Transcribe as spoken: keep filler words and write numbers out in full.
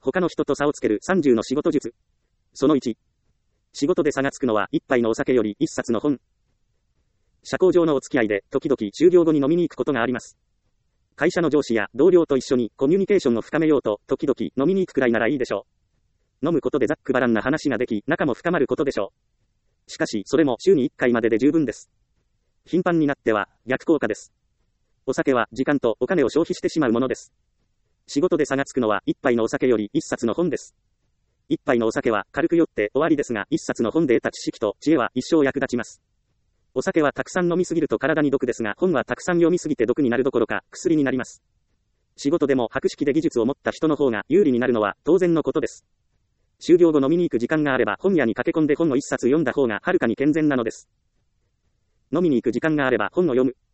他の人と差をつけるさんじゅうの仕事術。そのいち。仕事で差がつくのは一杯のお酒より一冊の本。社交上のお付き合いで時々就業後に飲みに行くことがあります。会社の上司や同僚と一緒にコミュニケーションを深めようと時々飲みに行くくらいならいいでしょう。飲むことでざっくばらんな話ができ、仲も深まることでしょう。しかしそれも週にいっかいまでで十分です。頻繁になっては逆効果です。お酒は時間とお金を消費してしまうものです。仕事で差がつくのは一杯のお酒より一冊の本です。一杯のお酒は軽く酔って終わりですが、一冊の本で得た知識と知恵は一生役立ちます。お酒はたくさん飲みすぎると体に毒ですが、本はたくさん読みすぎて毒になるどころか薬になります。仕事でも博識で技術を持った人の方が有利になるのは当然のことです。就業後飲みに行く時間があれば本屋に駆け込んで本を一冊読んだ方がはるかに健全なのです。飲みに行く時間があれば本を読む。